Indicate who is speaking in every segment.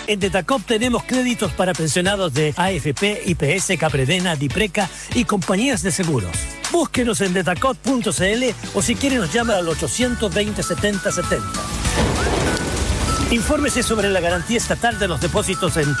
Speaker 1: En Detacop tenemos créditos para pensionados de AFP, IPS, Capredena, Dipreca y compañías de seguros. Búsquenos en detacop.cl o si quiere nos llama al 820 70 70. Infórmese sobre la garantía estatal de los depósitos en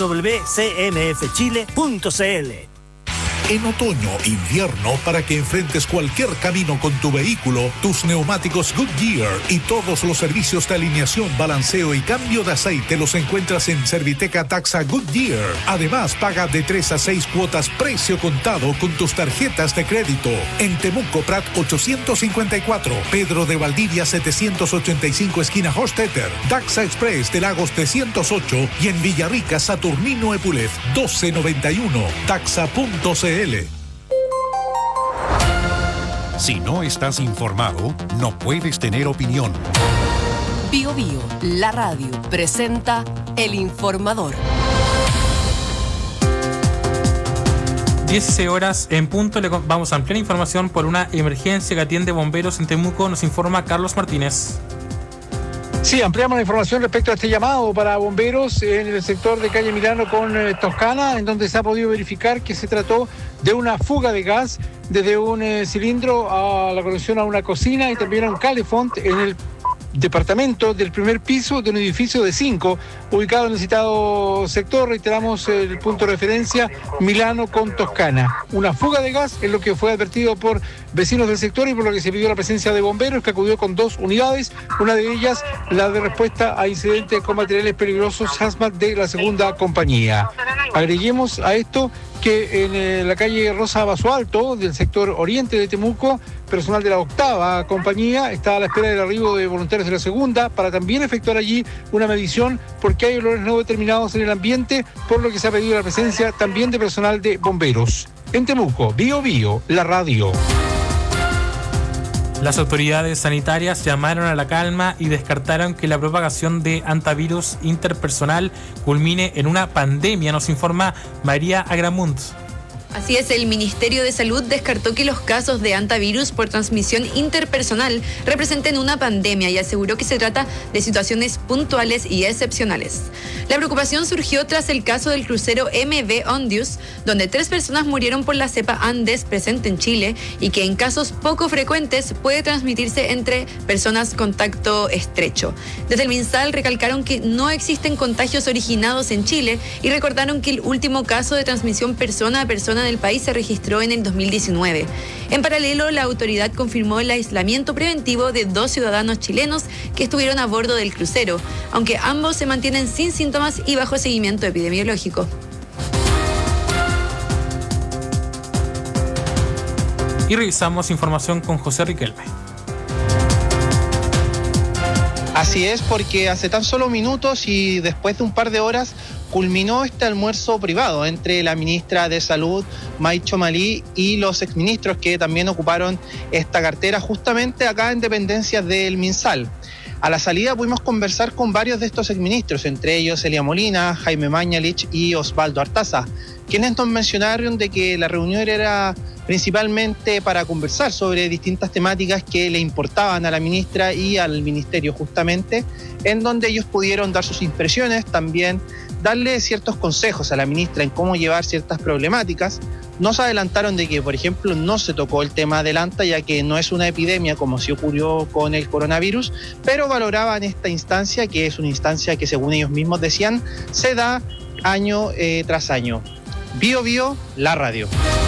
Speaker 1: www.cmfchile.cl.
Speaker 2: En otoño, invierno, para que enfrentes cualquier camino con tu vehículo, tus neumáticos Goodyear y todos los servicios de alineación, balanceo y cambio de aceite los encuentras en Serviteca Taxa Goodyear. Además, paga de 3 a 6 cuotas precio contado con tus tarjetas de crédito. En Temuco Prat 854, Pedro de Valdivia 785 esquina Hostetter, Taxa Express de Lagos 308 y en Villarrica Saturnino Epulef 1291, taxa.cl.
Speaker 3: Si no estás informado, no puedes tener opinión.
Speaker 4: Bio Bio, la radio, presenta El Informador.
Speaker 5: 16 horas en punto, vamos a ampliar información por una emergencia que atiende bomberos en Temuco, nos informa Carlos Martínez.
Speaker 6: Sí, ampliamos la información respecto a este llamado para bomberos en el sector de calle Milano con Toscana, en donde se ha podido verificar que se trató de una fuga de gas desde un cilindro a la conexión a una cocina y también a un calefón en el departamento del primer piso de un edificio de 5 ubicado en el citado sector. Reiteramos el punto de referencia Milano con Toscana. Una fuga de gas es lo que fue advertido por vecinos del sector y por lo que se pidió la presencia de bomberos, que acudió con 2 unidades, una de ellas la de respuesta a incidentes con materiales peligrosos hazmat de la segunda compañía. Agreguemos a esto que en la calle Rosa Basualto del sector oriente de Temuco, personal de la 8ª compañía está a la espera del arribo de voluntarios de la segunda para también efectuar allí una medición porque hay olores no determinados en el ambiente, por lo que se ha pedido la presencia también de personal de bomberos. En Temuco, Bio Bio, la radio.
Speaker 5: Las autoridades sanitarias llamaron a la calma y descartaron que la propagación de hantavirus interpersonal culmine en una pandemia, nos informa María Agramunt.
Speaker 7: Así es, el Ministerio de Salud descartó que los casos de hantavirus por transmisión interpersonal representen una pandemia y aseguró que se trata de situaciones puntuales y excepcionales. La preocupación surgió tras el caso del crucero MV Ondius, donde 3 personas murieron por la cepa Andes presente en Chile y que en casos poco frecuentes puede transmitirse entre personas contacto estrecho. Desde el MinSal recalcaron que no existen contagios originados en Chile y recordaron que el último caso de transmisión persona a persona del país se registró en el 2019. En paralelo, la autoridad confirmó el aislamiento preventivo de 2 ciudadanos chilenos que estuvieron a bordo del crucero, aunque ambos se mantienen sin síntomas y bajo seguimiento epidemiológico.
Speaker 5: Y revisamos información con José Riquelme.
Speaker 8: Así es, porque hace tan solo minutos y después de un par de horas culminó este almuerzo privado entre la ministra de Salud, Maicho Malí, y los exministros que también ocuparon esta cartera justamente acá en dependencias del MinSal. A la salida pudimos conversar con varios de estos exministros, entre ellos Elia Molina, Jaime Mañalich y Osvaldo Artaza, quienes nos mencionaron de que la reunión era principalmente para conversar sobre distintas temáticas que le importaban a la ministra y al ministerio justamente, en donde ellos pudieron dar sus impresiones, también darle ciertos consejos a la ministra en cómo llevar ciertas problemáticas. Nos adelantaron de que, por ejemplo, no se tocó el tema del ANTA, ya que no es una epidemia como sí ocurrió con el coronavirus, pero valoraban esta instancia, que es una instancia que, según ellos mismos decían, se da año tras año. Bio Bio, la radio.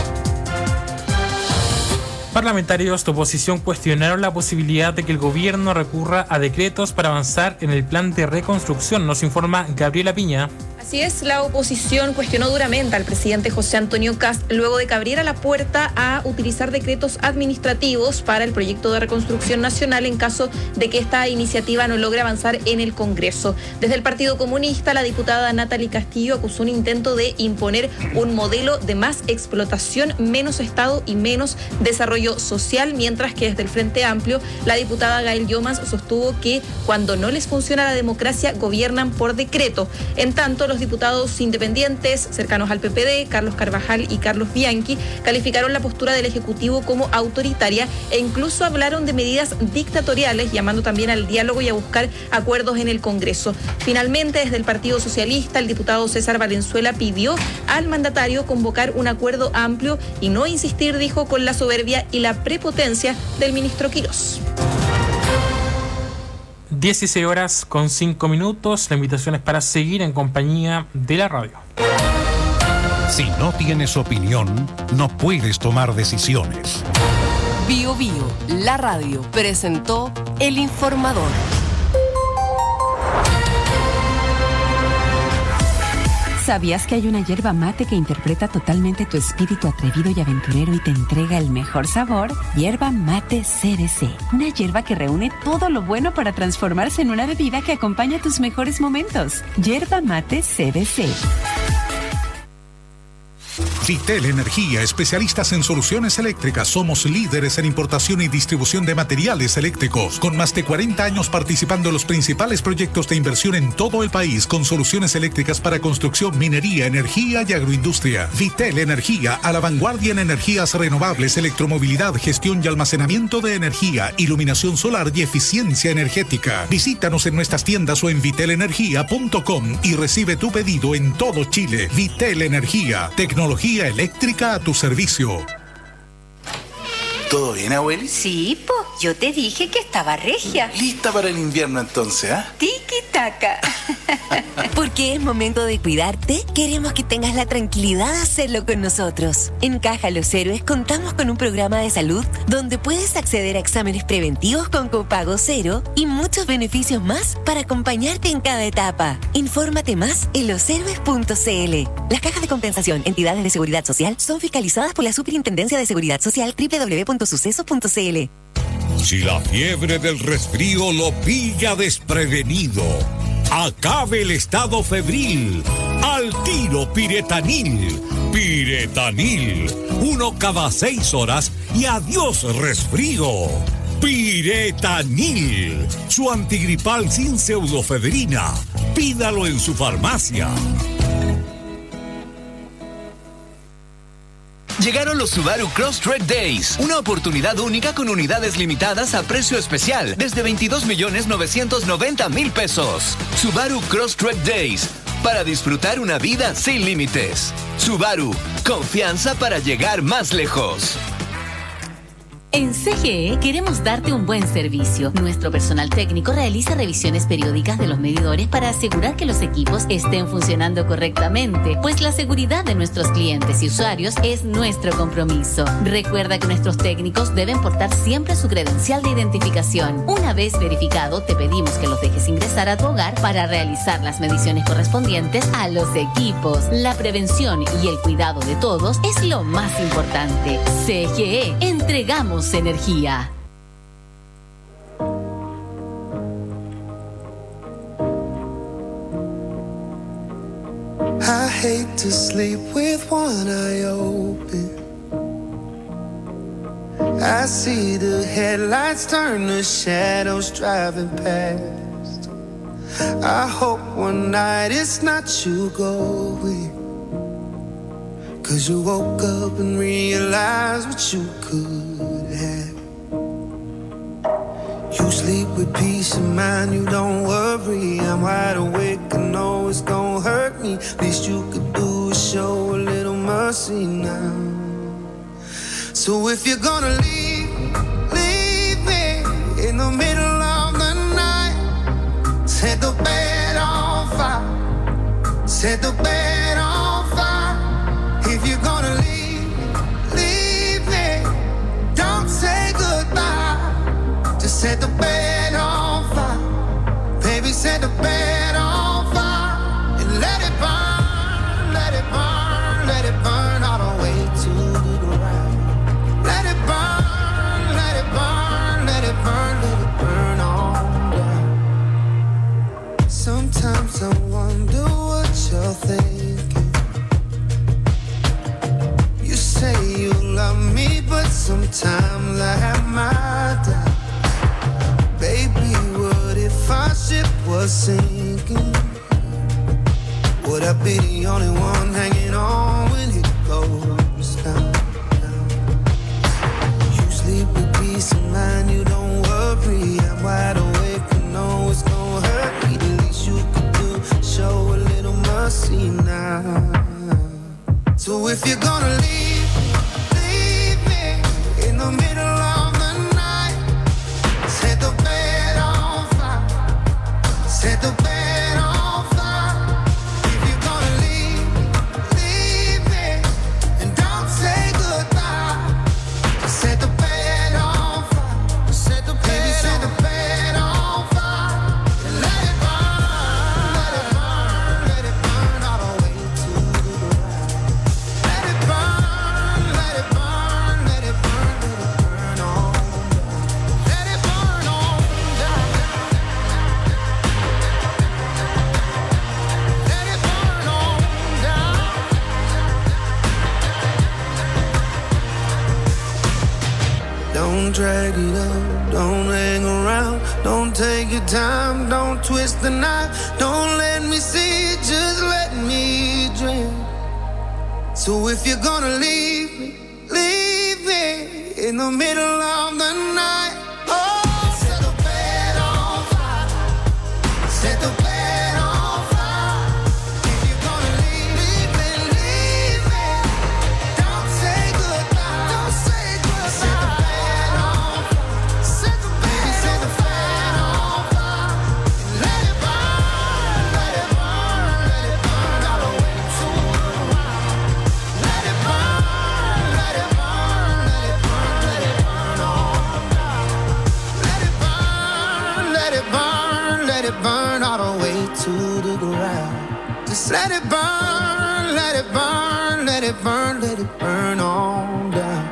Speaker 5: Parlamentarios de oposición cuestionaron la posibilidad de que el gobierno recurra a decretos para avanzar en el plan de reconstrucción, nos informa Gabriela Piña.
Speaker 9: Así es, la oposición cuestionó duramente al presidente José Antonio Kast luego de que abriera la puerta a utilizar decretos administrativos para el proyecto de reconstrucción nacional en caso de que esta iniciativa no logre avanzar en el Congreso. Desde el Partido Comunista, la diputada Natalie Castillo acusó un intento de imponer un modelo de más explotación, menos Estado y menos desarrollo Desarrollo Social, mientras que desde el Frente Amplio la diputada Gael Llomas sostuvo que cuando no les funciona la democracia gobiernan por decreto. En tanto, los diputados independientes cercanos al PPD, Carlos Carvajal y Carlos Bianchi, calificaron la postura del Ejecutivo como autoritaria e incluso hablaron de medidas dictatoriales, llamando también al diálogo y a buscar acuerdos en el Congreso. Finalmente, desde el Partido Socialista, el diputado César Valenzuela pidió al mandatario convocar un acuerdo amplio y no insistir, dijo, con la soberbia y la prepotencia del ministro Quirós.
Speaker 5: 16:05. La invitación es para seguir en compañía de la radio.
Speaker 3: Si no tienes opinión, no puedes tomar decisiones.
Speaker 4: Bio Bio, la radio, presentó El Informador.
Speaker 10: ¿Sabías que hay una yerba mate que interpreta totalmente tu espíritu atrevido y aventurero y te entrega el mejor sabor? Yerba Mate CBC. Una yerba que reúne todo lo bueno para transformarse en una bebida que acompaña tus mejores momentos. Yerba Mate CBC.
Speaker 2: Vitel Energía, especialistas en soluciones eléctricas. Somos líderes en importación y distribución de materiales eléctricos, con más de 40 años participando en los principales proyectos de inversión en todo el país, con soluciones eléctricas para construcción, minería, energía y agroindustria. Vitel Energía, a la vanguardia en energías renovables, electromovilidad, gestión y almacenamiento de energía, iluminación solar y eficiencia energética. Visítanos en nuestras tiendas o en vitelenergia.com y recibe tu pedido en todo Chile. Vitel Energía, tecnología eléctrica a tu servicio.
Speaker 11: ¿Todo bien, abueli?
Speaker 12: Sí, po. Yo te dije que estaba regia.
Speaker 11: ¿Lista para el invierno entonces, ah?
Speaker 12: Tiki-taka.
Speaker 13: Porque es momento de cuidarte, queremos que tengas la tranquilidad de hacerlo con nosotros. En Caja Los Héroes contamos con un programa de salud donde puedes acceder a exámenes preventivos con copago cero y muchos beneficios más para acompañarte en cada etapa. Infórmate más en loshéroes.cl. Las cajas de compensación, entidades de seguridad social, son fiscalizadas por la Superintendencia de Seguridad Social, www.sucesos.cl.
Speaker 14: Si la fiebre del resfrío lo pilla desprevenido, acabe el estado febril. Al tiro Piretanil. Piretanil. 1 cada 6 horas y adiós resfrío. Piretanil. Su antigripal sin pseudofedrina. Pídalo en su farmacia.
Speaker 15: Llegaron los Subaru Crosstrek Days, una oportunidad única con unidades limitadas a precio especial, desde 22.990.000 pesos. Subaru Crosstrek Days, para disfrutar una vida sin límites. Subaru, confianza para llegar más lejos.
Speaker 16: En CGE queremos darte un buen servicio. Nuestro personal técnico realiza revisiones periódicas de los medidores para asegurar que los equipos estén funcionando correctamente, pues la seguridad de nuestros clientes y usuarios es nuestro compromiso. Recuerda que nuestros técnicos deben portar siempre su credencial de identificación. Una vez verificado, te pedimos que los dejes ingresar a tu hogar para realizar las mediciones correspondientes a los equipos. La prevención y el cuidado de todos es lo más importante. CGE, entregamos energía.
Speaker 17: I hate to sleep with one eye open. I see the headlights turn to shadows driving past. I hope one night it's not you going, 'cause you woke up and realized what you could have. You sleep with peace of mind, you don't worry. I'm wide awake, I know it's gonna hurt me. Least you could do is show a little mercy now. So if you're gonna leave, leave me in the middle of the night. Set the bed on fire, set the bed on fire. If you're gonna leave, leave me. Don't say goodbye. Just set the bed on fire. Baby, set the bed on fire. And let it burn, let it burn, let it burn all the way to the ground. Let it burn, let it burn, let it burn, let it burn on down. Sometimes I wonder what you're thinking. would I be the only one hanging on when it goes down? You sleep with peace of mind, you don't worry. I'm wide awake, I know it's gonna hurt me. The least you could do, show a little mercy now. So if you're gonna leave, leave me in the middle of the night. Set the bed on fire. Set the bed on fire. If you're gonna leave, leave me and don't say goodbye. Set the bed on fire. Set the bed on fire. And let it burn, let it burn, let it burn all the way to the ground. Let it burn, let it burn, let it burn, let it burn on down. Let it burn on down. Let it burn on down. Don't drag it up, don't hang around, don't take your time, don't twist the knife, don't let me see it, just let me drink. So if you're gonna leave me in the middle of the night. Oh, set the bed on fire. Set the bed on fire. If you're gonna leave me. Don't say goodbye. Don't say goodbye. Set the bed on fire. Set the bed on fire. Let it burn, let it burn, let it burn all the way to the ground. Let it burn, let it burn, let it burn, let it burn on down. Let it burn, let it burn, let it burn all the way to the ground. Just let it burn, let it burn, let it burn, let it burn on down.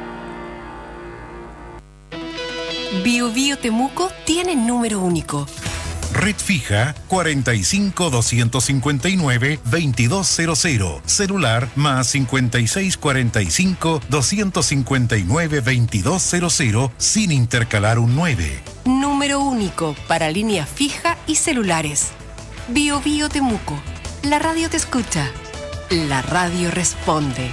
Speaker 13: Bio Bio Temuco tiene número único.
Speaker 3: Red fija 45 259 2200. Celular más 56 45 259 2200 sin intercalar un 9.
Speaker 13: Número único para línea fija y celulares. Bio Bio Temuco. La radio te escucha. La radio responde.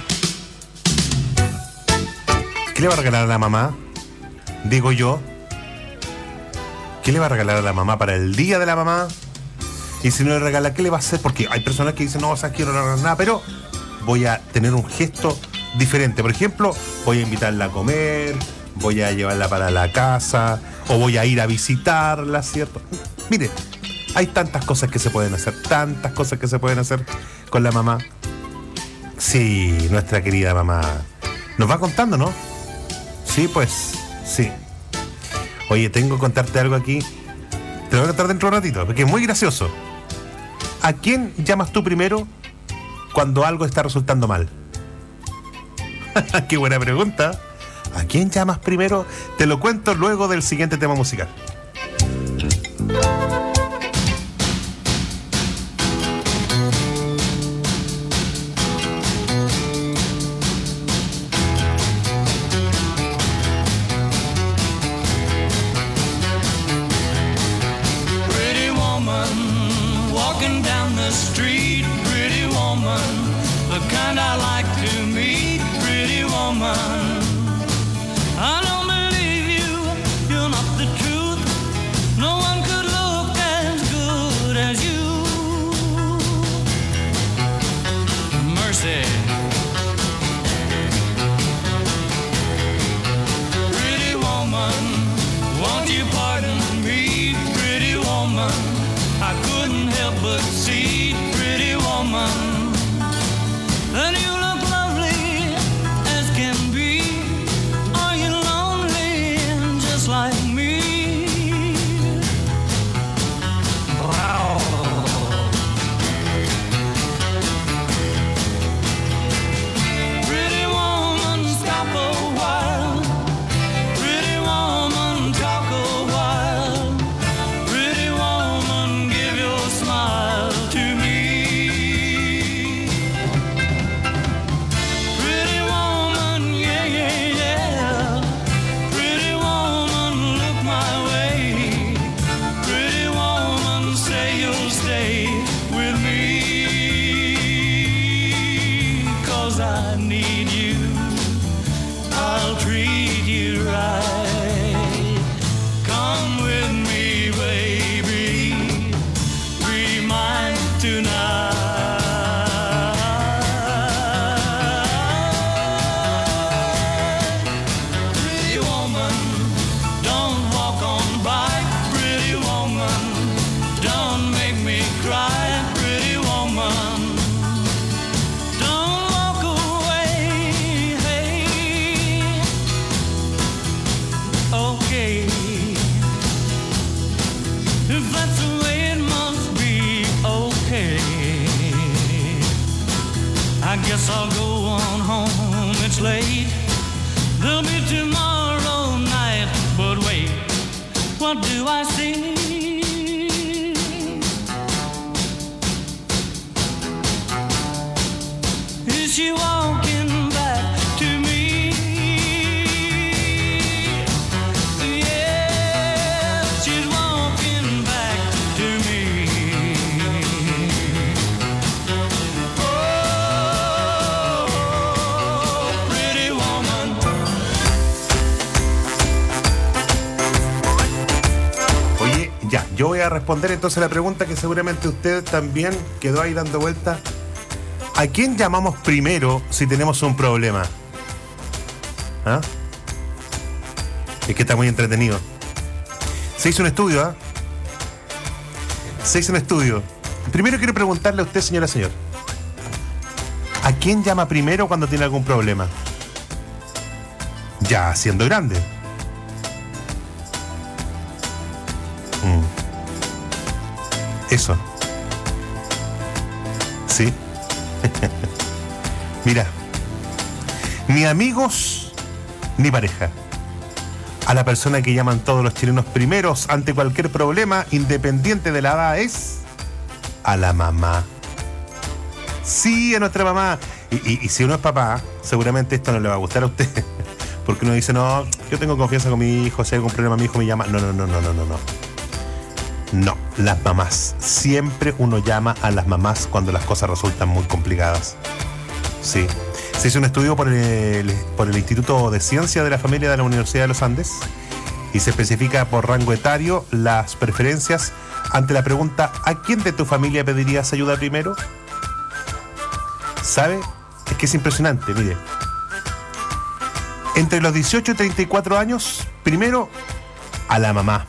Speaker 18: ¿Qué le va a regalar a la mamá? Digo yo. ¿Qué le va a regalar a la mamá para el día de la mamá? Y si no le regala, ¿qué le va a hacer? Porque hay personas que dicen, no, o sea, quiero regalar nada, pero voy a tener un gesto diferente. Por ejemplo, voy a invitarla a comer, voy a llevarla para la casa, o voy a ir a visitarla, ¿cierto? Mire, hay tantas cosas que se pueden hacer, tantas cosas que se pueden hacer con la mamá. Sí, nuestra querida mamá nos va contando, ¿no? Sí, pues, sí. Oye, tengo que contarte algo aquí. Te lo voy a contar dentro de un ratito, porque es muy gracioso. ¿A quién llamas tú primero cuando algo está resultando mal? Qué buena pregunta. ¿A quién llamas primero? Te lo cuento luego del siguiente tema musical.
Speaker 19: And you look lovely as can be.
Speaker 17: I need you. I'll treat you right. Come with me, baby. Be mine tonight. Pretty woman, don't walk on by. Pretty woman, don't make me cry. Pretty woman, don't walk away. Hey, okay. If that's the way it must be, okay. I guess I'll go on home, it's late. There'll be tomorrow night, but wait, what do I see? Is she walking back to me? Yeah, she's walking back to me. Oh, pretty woman.
Speaker 18: Oye, ya, yo voy a responder entonces la pregunta que seguramente usted también quedó ahí dando vuelta. ¿A quién llamamos primero si tenemos un problema? ¿Ah? Es que está muy entretenido. Se hizo un estudio, ¿ah? Se hizo un estudio. Primero quiero preguntarle a usted, señora, señor. ¿A quién llama primero cuando tiene algún problema? Ya siendo grande. Eso. Sí. Mira, ni amigos ni pareja. A la persona que llaman todos los chilenos primeros ante cualquier problema, independiente de la edad, es a la mamá. Sí, a nuestra mamá. Y si uno es papá, seguramente esto no le va a gustar a usted. Porque uno dice, no, yo tengo confianza con mi hijo, si hay algún problema mi hijo me llama. No. No, las mamás. Siempre uno llama a las mamás cuando las cosas resultan muy complicadas. Sí. Se hizo un estudio por el Instituto de Ciencia de la Familia de la Universidad de los Andes y se especifica por rango etario las preferencias ante la pregunta ¿a quién de tu familia pedirías ayuda primero? ¿Sabe? Es que es impresionante, mire. Entre los 18 y 34 años, primero a la mamá.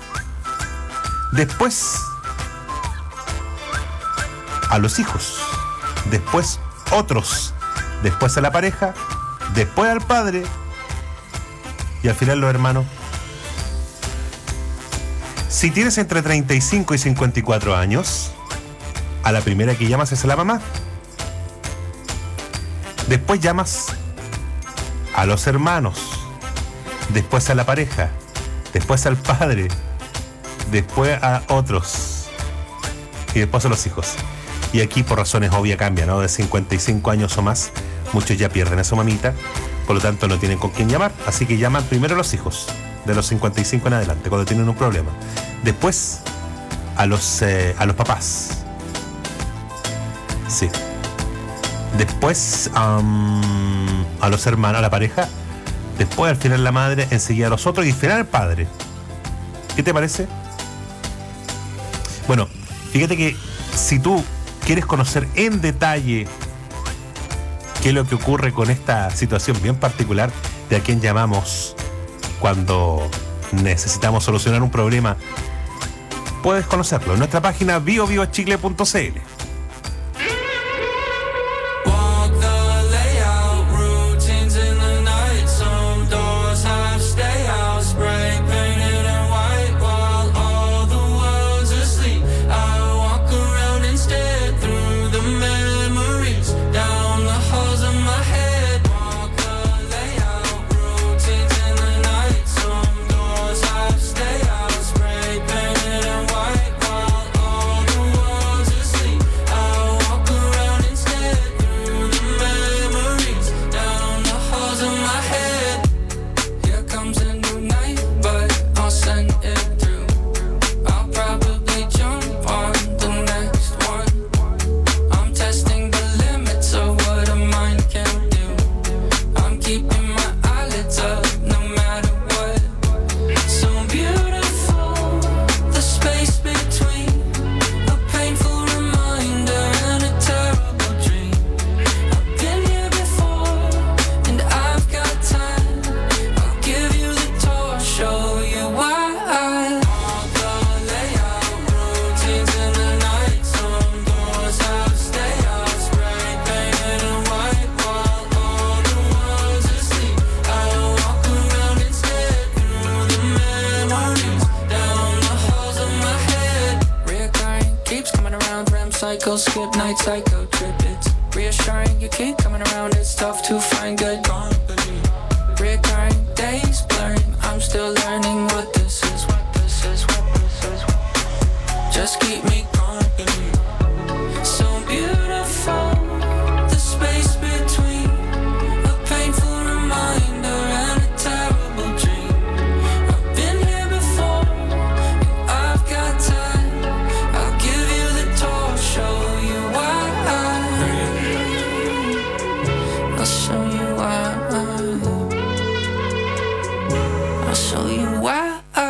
Speaker 18: Después a los hijos. Después otros. Después a la pareja. Después al padre. Y al final los hermanos. Si tienes entre 35 y 54 años, a la primera que llamas es a la mamá. Después llamas a los hermanos. Después a la pareja. Después al padre. Después a otros. Y después a los hijos. Y aquí por razones obvias cambia, ¿no? De 55 años o más, muchos ya pierden a su mamita, por lo tanto no tienen con quién llamar, así que llaman primero a los hijos, de los 55 en adelante, cuando tienen un problema. Después a los papás. Sí. Después a los hermanos, a la pareja. Después al final la madre, enseguida a los otros y al final el padre. ¿Qué te parece? Bueno, fíjate que si tú quieres conocer en detalle qué es lo que ocurre con esta situación bien particular de a quién llamamos cuando necesitamos solucionar un problema, puedes conocerlo en nuestra página biobiochile.cl.
Speaker 17: go skip nights, I go trip. It's reassuring you keep coming around. It's tough to find good company. Recurring days blurring. I'm still learning what this is. Just keep me company. So beautiful, the space between a painful reminder and a terrible dream. I've been here before, and I've got time. I'll give you the tour, show you why. I'll show you why. I'll show you why.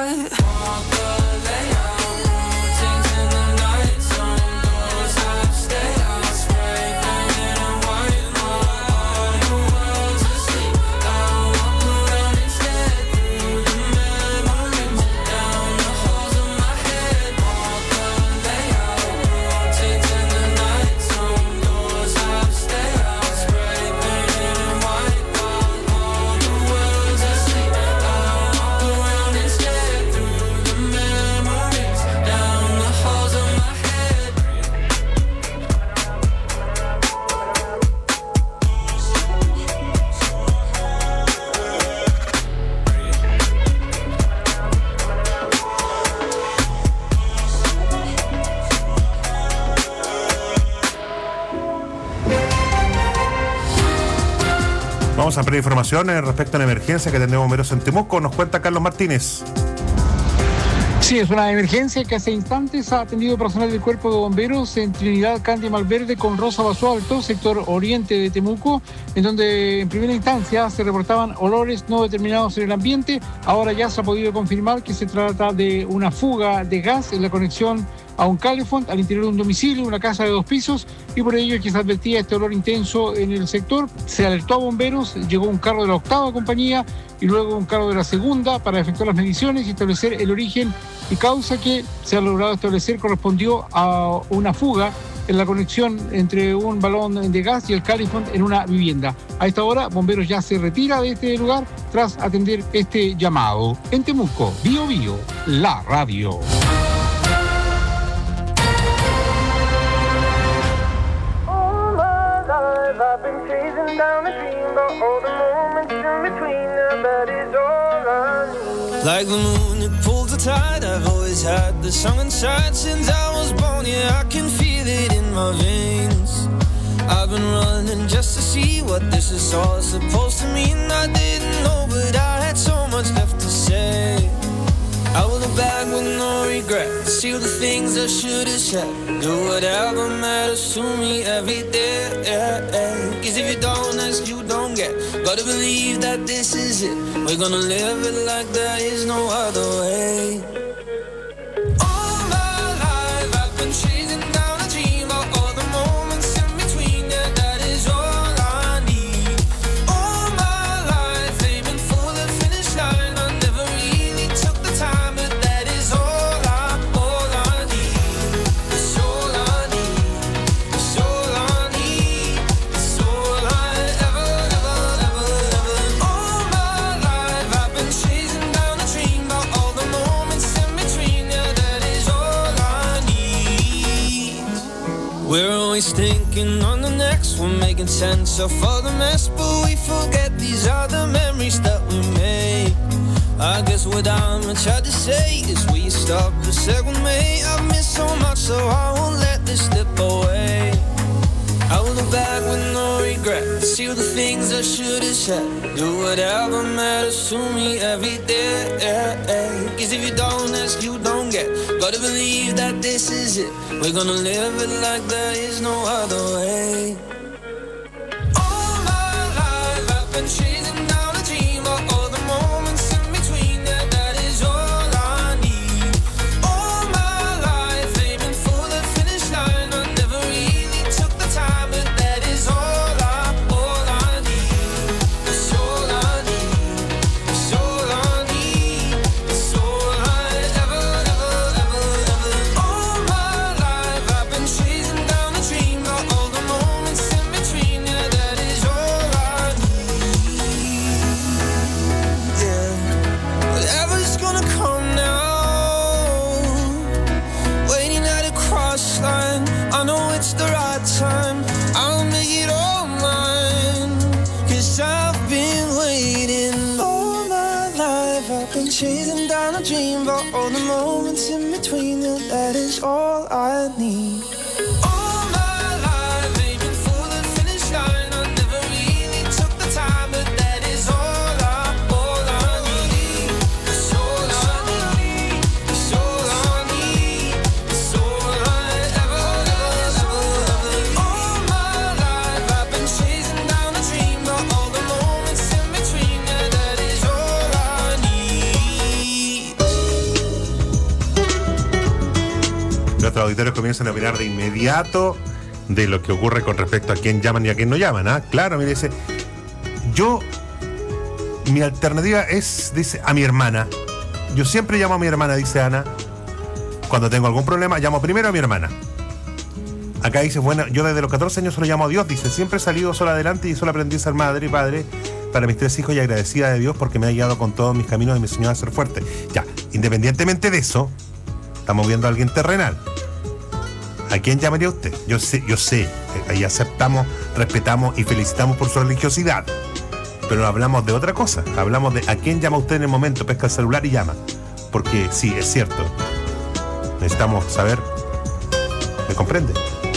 Speaker 18: Vamos a ampliar información respecto a la emergencia que tenemos bomberos en Temuco. Nos cuenta Carlos Martínez.
Speaker 6: Sí, es una emergencia que hace instantes ha atendido personal del Cuerpo de Bomberos en Trinidad, Candia y Malverde con Rosa Basso Alto, sector oriente de Temuco, en donde en primera instancia se reportaban olores no determinados en el ambiente. Ahora ya se ha podido confirmar que se trata de una fuga de gas en la conexión a un calefón al interior de un domicilio, una casa de 2 pisos, y por ello es que se advertía este olor intenso en el sector. Se alertó a bomberos, llegó un carro de la 8ª compañía y luego un carro de la 2ª para efectuar las mediciones y establecer el origen y causa que se ha logrado establecer correspondió a una fuga en la conexión entre un balón de gas y el calefón en una vivienda. A esta hora, bomberos ya se retira de este lugar tras atender este llamado. En Temuco, Bio Bio, la radio.
Speaker 17: I've been chasing down a dream, but all the moments in between them, that is all I need. Like the moon, it pulls the tide. I've always had the song inside since I was born. Yeah, I can feel it in my veins. I've been running just to see what this is all supposed to mean. I didn't know, but I had so much left to say. I will look back with no regret. See all the things I should have said. Do whatever matters to me every day. Cause if you don't ask, you don't get. Gotta believe that this is it. We're gonna live it like there is no other way. All my life I've been chasing down a dream of all the moments in between. Yeah, that is all I need. All my life aiming for the finish line. I never really took the time, but that is all I need. It's all I need. It's all I need. It's all I ever. All my life I've been chasing down a dream of all the moments in between. Yeah, that is all I need. We're always thinking on the next one, making sense of all the mess, but we forget these are the memories that we made. I guess what I'm trying to say is will you stop a second, mate? I've missed so much, so I won't let this slip away. I will look back with no regret. See all the things I should have said. Do whatever matters to me every day. Cause if you don't ask, you don't get. Gotta believe that this is it. We're gonna live it like there is no other way. All my life I've been chasing down a dream of all the moments in between. Yeah, that is all I need. All my life aiming for the finish line. I never really took the time, but that is all I need. It's all I need. It's all I need. It's all I ever. All my life I've been chasing down a dream of all time, I'll make it all mine. 'Cause I've been waiting all my life. I've been chasing down a dream, but all the moments in between, that is all I need. All my life, aiming for the finish line. I never really took the time, but that is all I need. It's all I need. It's all I need. It's all I ever. All my life, I've been chasing down a dream, but all the moments in between, that is all I need.
Speaker 18: Nuestros auditores comienzan a opinar de inmediato de lo que ocurre con respecto a quién llaman y a quién no llaman. ¿Ah? Claro, mire, dice, mi alternativa es, dice, a mi hermana. Yo siempre llamo a mi hermana, dice Ana. Cuando tengo algún problema, llamo primero a mi hermana. Acá dice, bueno, yo desde los 14 años solo llamo a Dios, dice, siempre he salido sola adelante y solo aprendí a ser madre y padre para mis 3 hijos y agradecida de Dios porque me ha guiado con todos mis caminos y me enseñó a ser fuerte. Ya, independientemente de eso, estamos viendo a alguien terrenal. ¿A quién llamaría usted? Yo sé, ahí aceptamos, respetamos y felicitamos por su religiosidad. Pero hablamos de otra cosa. Hablamos de a quién llama usted en el momento, pesca el celular y llama. Porque sí, es cierto. Necesitamos saber. ¿Me comprende?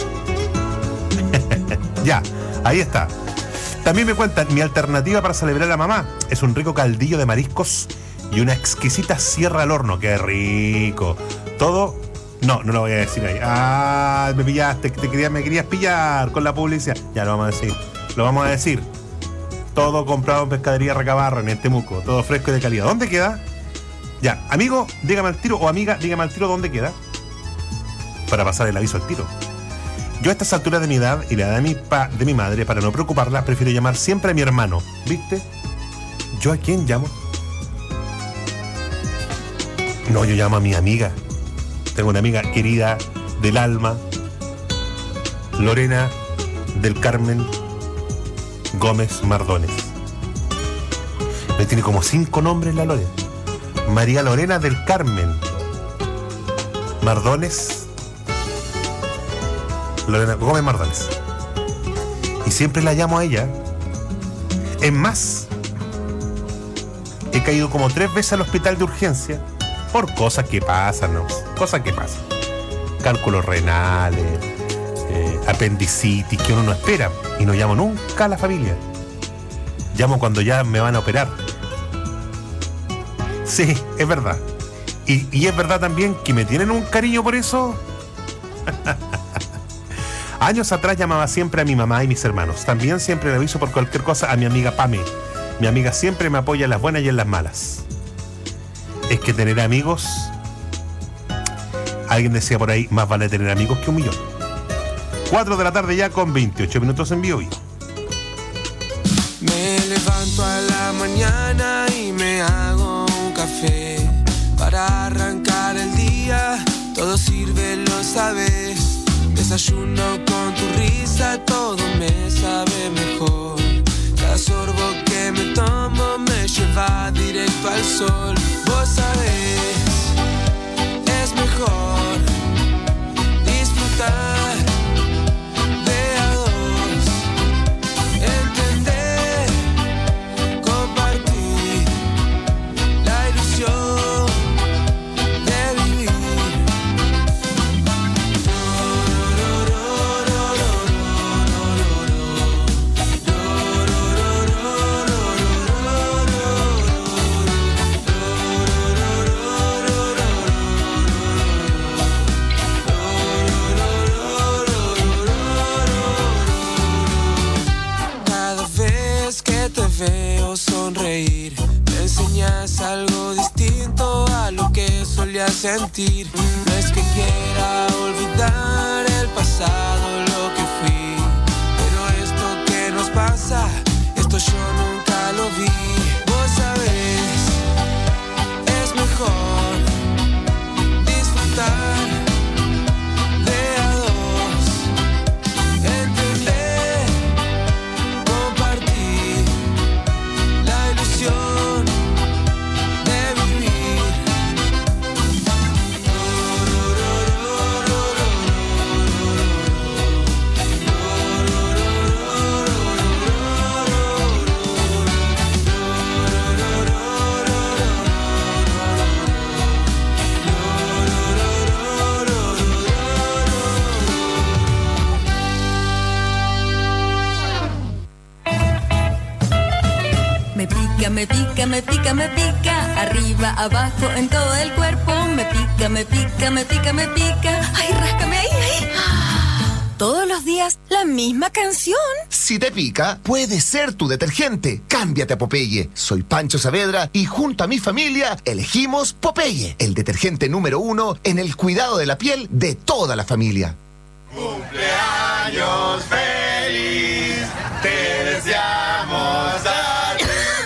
Speaker 18: Ya, ahí está. También me cuentan, mi alternativa para celebrar a la mamá es un rico caldillo de mariscos y una exquisita sierra al horno. ¡Qué rico! Todo... No lo voy a decir ahí. Ah, me pillaste, me querías pillar con la publicidad. Ya lo vamos a decir. Lo vamos a decir. Todo comprado en Pescadería Recabarro, en Temuco. Todo fresco y de calidad. ¿Dónde queda? Ya, amigo, dígame al tiro, o amiga, dígame al tiro dónde queda. Para pasar el aviso al tiro. Yo a estas alturas de mi edad y la edad de mi madre, para no preocuparla, prefiero llamar siempre a mi hermano. ¿Viste? ¿Yo a quién llamo? No, yo llamo a mi amiga. Tengo una amiga querida del alma, Lorena del Carmen Gómez Mardones. Me tiene como 5 nombres la Lorena. María Lorena del Carmen Mardones, Lorena Gómez Mardones. Y siempre la llamo a ella. Es más, he caído como 3 veces al hospital de urgencia por cosas que pasan, ¿no? Cosas que pasan. Cálculos renales, apendicitis que uno no espera. Y no llamo nunca a la familia. Llamo cuando ya me van a operar. Sí, es verdad. Y es verdad también que me tienen un cariño por eso. Años atrás llamaba siempre a mi mamá y mis hermanos. También siempre le aviso por cualquier cosa a mi amiga Pame. Mi amiga siempre me apoya en las buenas y en las malas. Es que tener amigos, alguien decía por ahí, más vale tener amigos que 1.000.000. 4 de la tarde ya con 28 minutos en vivo.
Speaker 17: Me levanto a la mañana y me hago un café para arrancar el día. Todo sirve, lo sabes. Desayuno con tu risa, todo me sabe mejor. Cada sorbo que me tomo me lleva directo al sol. Vos sabés, es mejor disfrutar de a dos, entender, compartir la ilusión de vivir. Veo sonreír, me enseñas algo distinto a lo que solía sentir. No es que quiera olvidar el pasado, lo que fui, pero esto que nos pasa, esto yo nunca lo vi. Vos sabés, es mejor disfrutar de a dos, entender, compartir la ilusión de vivir.
Speaker 19: pica, me pica, me pica, me pica. Arriba, abajo, en todo el cuerpo. Me pica, me pica, me pica, me pica. Ay, ráscame ahí, ahí. Todos los días, la misma canción.
Speaker 20: Si te pica, puede ser tu detergente. Cámbiate a Popeye. Soy Pancho Saavedra y junto a mi familia elegimos Popeye, el detergente número 1 en el cuidado de la piel de toda la familia.
Speaker 21: ¡Cumpleaños feliz! ¡Te deseamos a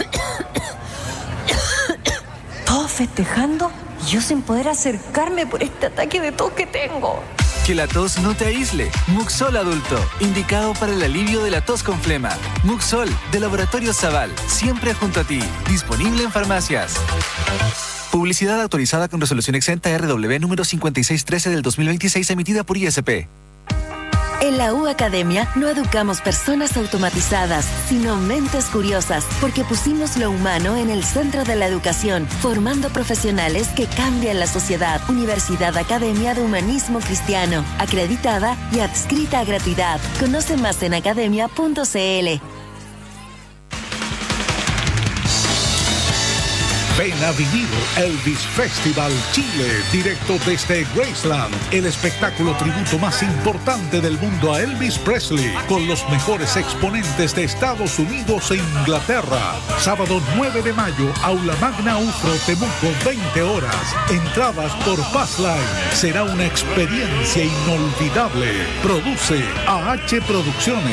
Speaker 21: ti!
Speaker 19: Todos festejando y yo sin poder acercarme por este ataque de tos que tengo.
Speaker 22: Que la tos no te aísle. Muxol Adulto, indicado para el alivio de la tos con flema. Muxol, de Laboratorio Zaval, siempre junto a ti. Disponible en farmacias. Publicidad autorizada con resolución exenta RW número 5613 del 2026, emitida por ISP.
Speaker 13: En la U Academia no educamos personas automatizadas, sino mentes curiosas, porque pusimos lo humano en el centro de la educación, formando profesionales que cambian la sociedad. Universidad Academia de Humanismo Cristiano, acreditada y adscrita a gratuidad. Conoce más en academia.cl.
Speaker 2: Ven a vivir Elvis Festival Chile, directo desde Graceland, el espectáculo tributo más importante del mundo a Elvis Presley, con los mejores exponentes de Estados Unidos e Inglaterra. Sábado 9 de mayo, Aula Magna Ufro, Temuco, 20 horas. Entradas por Passline. Será una experiencia inolvidable. Produce AH Producciones.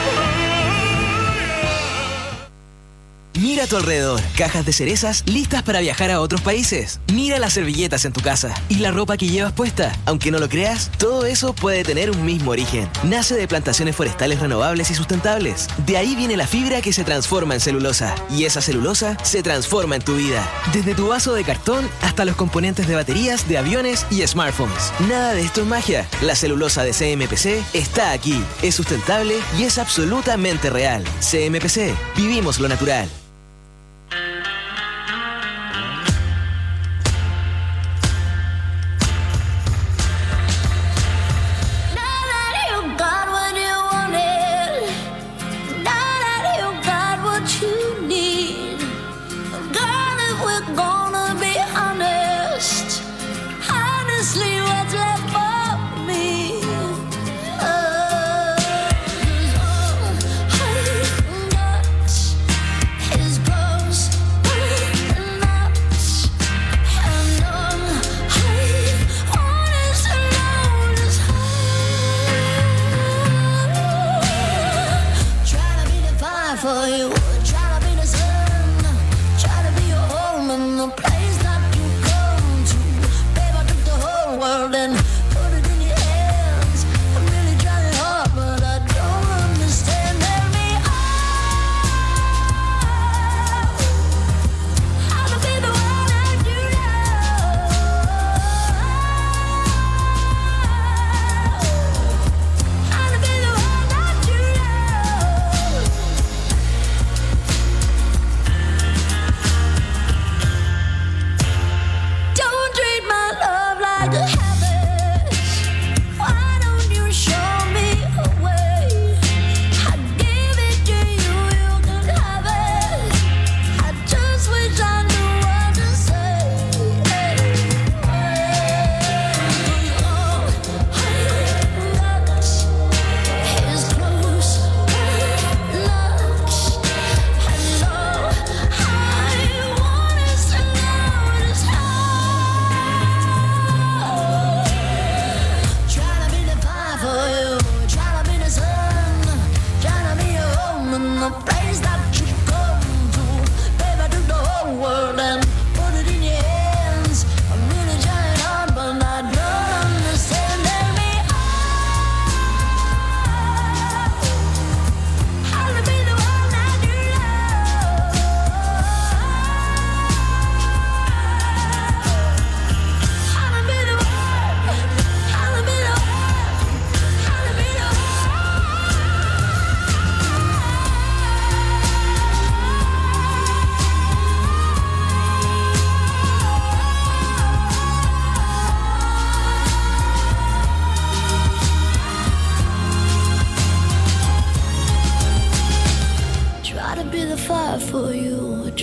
Speaker 23: Mira a tu alrededor, cajas de cerezas listas para viajar a otros países. Mira las servilletas en tu casa y la ropa que llevas puesta. Aunque no lo creas, todo eso puede tener un mismo origen. Nace de plantaciones forestales renovables y sustentables. De ahí viene la fibra que se transforma en celulosa. Y esa celulosa se transforma en tu vida. Desde tu vaso de cartón hasta los componentes de baterías, de aviones y smartphones. Nada de esto es magia. La celulosa de CMPC está aquí. Es sustentable y es absolutamente real. CMPC, vivimos lo natural.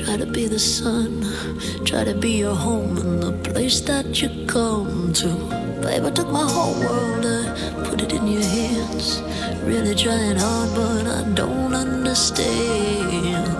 Speaker 1: Try to be the sun, try to be your home and the place that you come to. Babe, I took my whole world, I put it in your hands. Really trying hard, but I don't understand.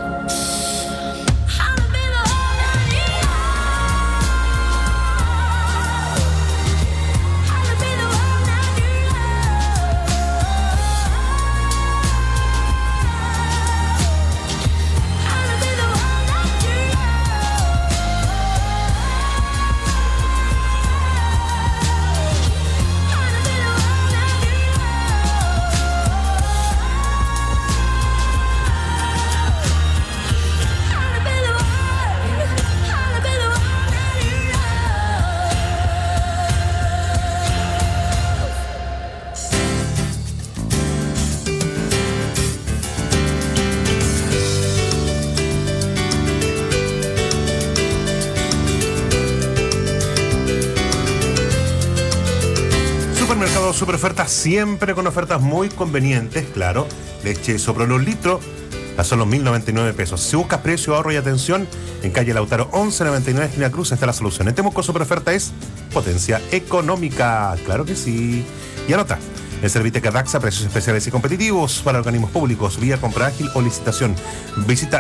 Speaker 18: Super ofertas, siempre con ofertas muy convenientes, claro. Leche Soprolol litro a solo 1.099 pesos. Si buscas precio, ahorro y atención, en calle Lautaro 1199, esquina Cruz, está la solución. En Temuco super oferta es potencia económica, claro que sí. Y anota, el Serviteca Daxa, precios especiales y competitivos para organismos públicos, vía compra ágil o licitación. Visita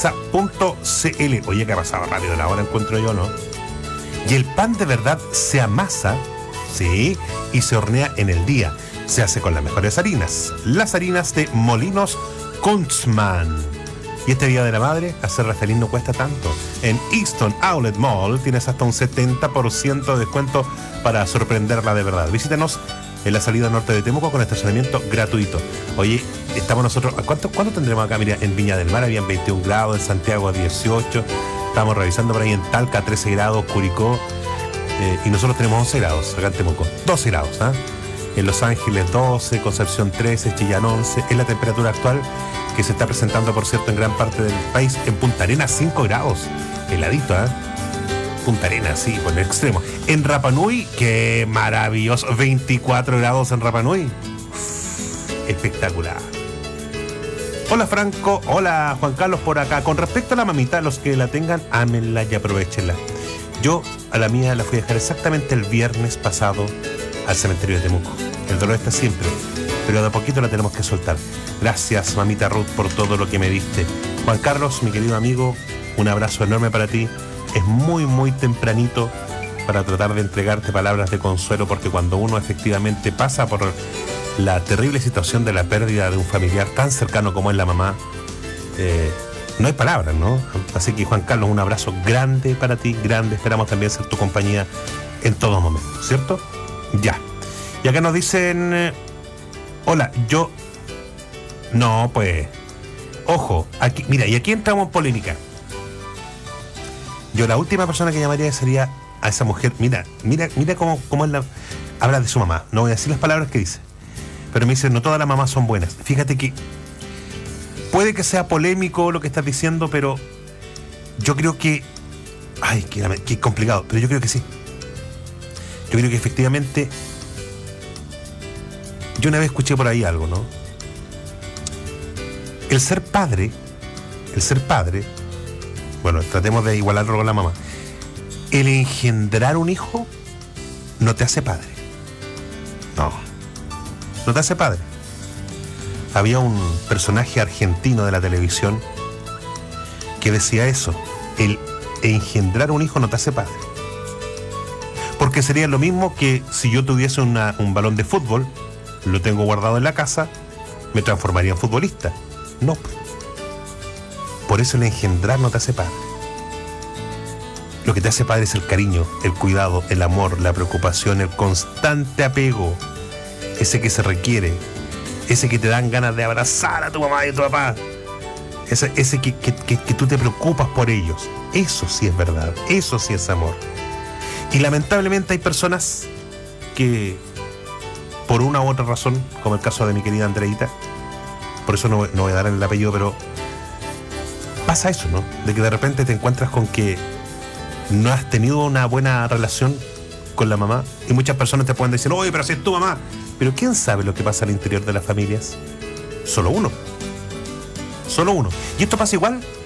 Speaker 18: daxa.cl. Oye, que ha pasado rápido la hora, encuentro yo, ¿no? Y el pan de verdad se amasa, sí, y se hornea en el día. Se hace con las mejores harinas. Las harinas de Molinos Kunzmann. Y este Día de la Madre, hacerla feliz no cuesta tanto. En Easton Outlet Mall tienes hasta un 70% de descuento para sorprenderla de verdad. Visítanos en la salida norte de Temuco con estacionamiento gratuito. Oye, estamos nosotros... ¿Cuánto tendremos acá? Mira, en Viña del Mar habían 21 grados, en Santiago 18. Estamos revisando por ahí en Talca 13 grados, Curicó. Y nosotros tenemos 11 grados acá en Temuco. 12 grados, ¿ah? En Los Ángeles 12, Concepción 13, Chillán 11. Es la temperatura actual que se está presentando, por cierto, en gran parte del país. En Punta Arenas 5 grados. Heladito, ¿ah? Punta Arenas, sí, por el extremo. En Rapa Nui, qué maravilloso. 24 grados en Rapa Nui. Espectacular. Hola Franco, hola Juan Carlos por acá. Con respecto a la mamita, los que la tengan, ámenla y aprovechenla. Yo a la mía la fui a dejar exactamente el viernes pasado al cementerio de Temuco. El dolor está siempre, pero de a poquito la tenemos que soltar. Gracias, mamita Ruth, por todo lo que me diste. Juan Carlos, mi querido amigo, un abrazo enorme para ti. Es muy, muy tempranito para tratar de entregarte palabras de consuelo, porque cuando uno efectivamente pasa por la terrible situación de la pérdida de un familiar tan cercano como es la mamá, no hay palabras, ¿no? Así que, Juan Carlos, un abrazo grande para ti, grande. Esperamos también ser tu compañía en todo momento, ¿cierto? Ya. Y acá nos dicen... hola, yo... No, pues... Ojo, aquí, mira, y aquí entramos en polémica. Yo la última persona que llamaría sería a esa mujer. Mira cómo es la... Habla de su mamá. No voy a decir las palabras que dice. Pero me dice, no todas las mamás son buenas. Fíjate que... Puede que sea polémico lo que estás diciendo, pero yo creo que... Ay, qué complicado, pero yo creo que sí. Yo creo que efectivamente... Yo una vez escuché por ahí algo, ¿no? El ser padre... Bueno, tratemos de igualarlo con la mamá. El engendrar un hijo no te hace padre. No te hace padre. Había un personaje argentino de la televisión que decía eso: el engendrar un hijo no te hace padre. Porque sería lo mismo que si yo tuviese un balón de fútbol, lo tengo guardado en la casa, me transformaría en futbolista. No. Por eso el engendrar no te hace padre. Lo que te hace padre es el cariño, el cuidado, el amor, la preocupación, el constante apego, ese que se requiere. Ese que te dan ganas de abrazar a tu mamá y a tu papá. Ese que tú te preocupas por ellos. Eso sí es verdad. Eso sí es amor. Y lamentablemente hay personas que, por una u otra razón, como el caso de mi querida Andreita, por eso no voy a dar el apellido, pero pasa eso, ¿no? De que de repente te encuentras con que no has tenido una buena relación con la mamá. Y muchas personas te pueden decir, oye, pero si es tu mamá. Pero ¿quién sabe lo que pasa al interior de las familias? Solo uno. Y esto pasa igual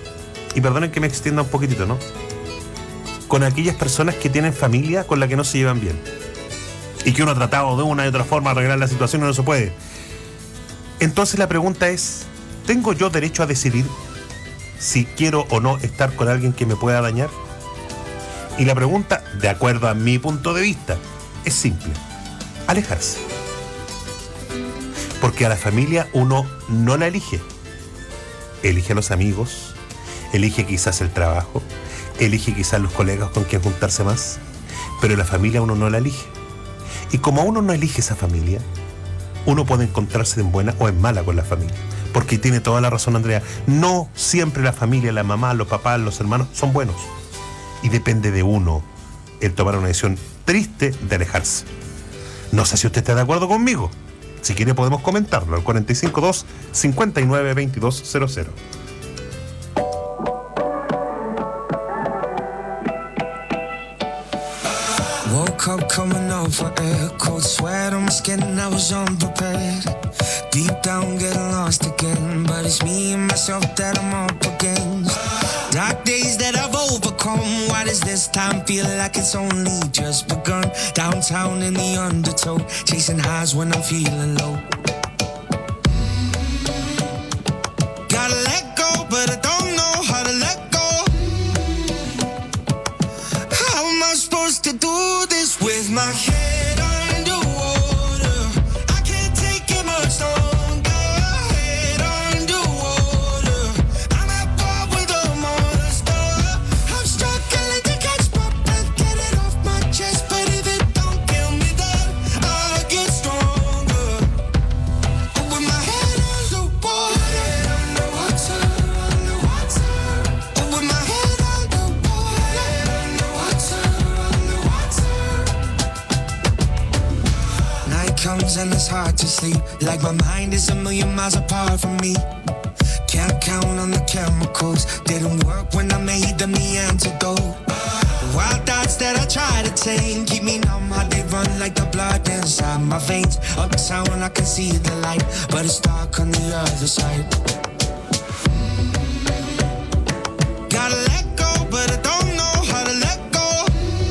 Speaker 18: y perdonen que me extienda un poquitito, ¿no? Con aquellas personas que tienen familia con la que no se llevan bien. Y que uno ha tratado de una y otra forma de arreglar la situación y no se puede. Entonces la pregunta es, ¿tengo yo derecho a decidir si quiero o no estar con alguien que me pueda dañar? Y la pregunta, de acuerdo a mi punto de vista, es simple. Alejarse. Porque a la familia uno no la elige. Elige a los amigos, elige quizás el trabajo, elige quizás los colegas con quien juntarse más, pero la familia uno no la elige. Y como uno no elige esa familia, uno puede encontrarse en buena o en mala con la familia. Porque tiene toda la razón Andrea, no siempre la familia, la mamá, los papás, los hermanos son buenos. Y depende de uno el tomar una decisión triste de alejarse. No sé si usted está de acuerdo conmigo. Si quiere podemos comentarlo al 452-592200.
Speaker 17: Woke up coming over air, cold sweat on my skin, I was unprepared. Deep down getting lost again, but it's me and myself that I'm up against. Dark days that I've overcome, why does this time feel like it's only just begun? Downtown in the undertow, chasing highs when I'm feeling low. Gotta let go, but I don't know how to let go. How am I supposed to do this with my head underwater? I can't take it much longer. Head underwater, I'm at war with a monster. I'm struggling to catch my breath, get it off my chest, but if it don't kill me then I'll get stronger. With my head underwater, underwater, underwater. With my head underwater, underwater, underwater. Night comes and it's hard to sleep, like my mind is a million miles apart from me. Can't count on the chemicals, didn't work when I made them the antidote. The wild thoughts that I try to tame keep me numb, how they run like the blood inside my veins. Uptown I can see the light, but it's dark on the other side. Gotta let go, but I don't know how to let go.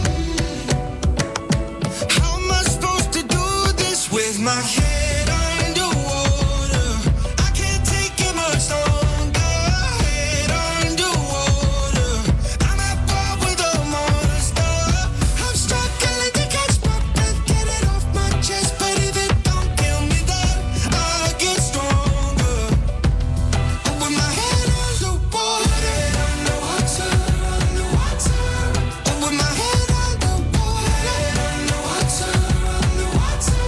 Speaker 17: How am I supposed to do this with my head underwater? I can't take it much longer. Head underwater, I'm at war with a monster. I'm struggling to catch my breath, get it off my chest, but if it don't kill me then I'll get stronger. With my head underwater, underwater, underwater. With my head underwater, underwater, underwater.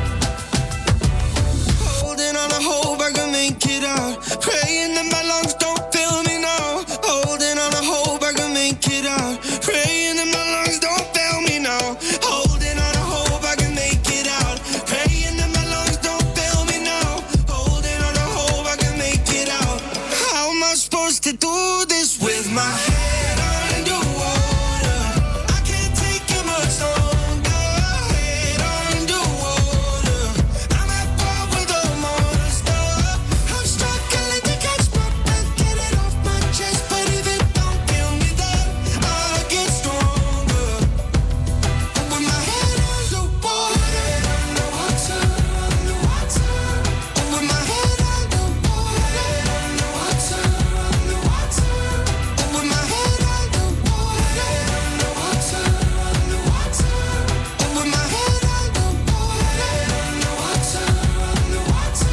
Speaker 17: Holding on a hope I can make it out, praying that my lungs don't fail me now. Holding on a hope I can make it out, praying that my lungs don't fail me now. Holding on a hope I can make it out, praying that my lungs don't fail me now. Holding on a hope I can make it out. How am I supposed to do this with my head underwater? I can't take it much longer. Head underwater, I'm at war with a monster. I'm struggling to catch my breath, get it off my chest, but if it don't kill me then I'll get stronger. With my head underwater, underwater, underwater. With my head underwater, underwater, underwater. With my head underwater, underwater, underwater. With my head underwater, underwater,